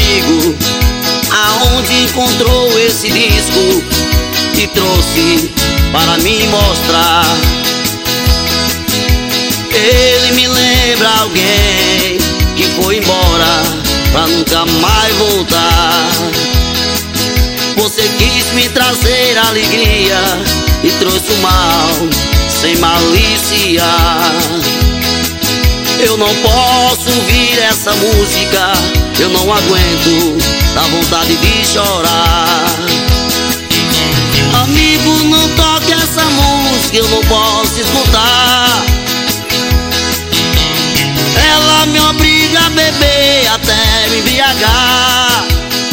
amigo aonde encontrou esse disco e trouxe para me mostrar. Ele me lembra alguém que foi embora pra nunca mais voltar. Você quis me trazer alegria e trouxe o mal sem malícia. Eu não posso ouvir essa música, eu não aguento, dá vontade de chorar. Amigo, não toque essa música, eu não posso escutar. Ela me obriga a beber até me embriagar.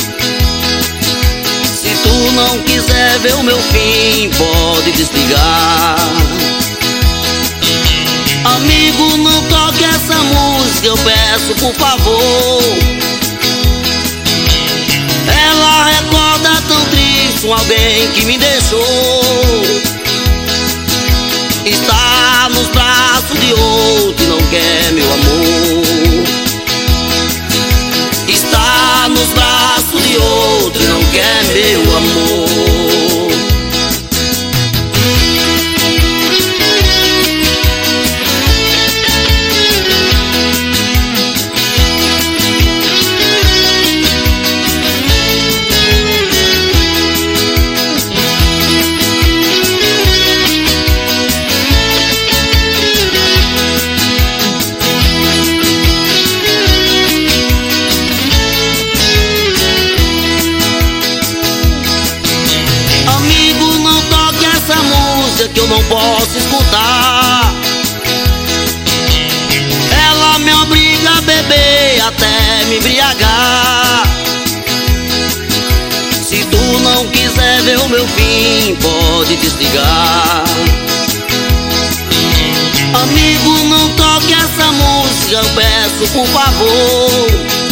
Se tu não quiser ver o meu fim, pode desligar. Amigo, não toque essa música, eu peço por favor. Ela recorda tão triste um alguém que me deixou. Está nos braços de outro e não quer meu amor. Está nos braços de outro e não quer meu amor. Que eu não posso escutar. Ela me obriga a beber até me embriagar. Se tu não quiser ver o meu fim, pode desligar. Amigo, não toque essa música, eu peço por favor.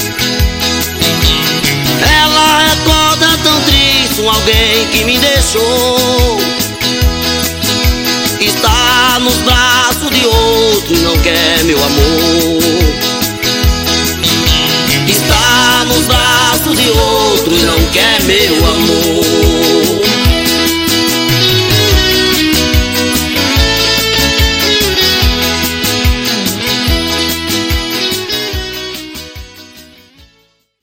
Ela recorda tão triste um alguém que me deixou. Está nos braços de outro e não quer meu amor. Está nos braços de outro e não quer meu amor.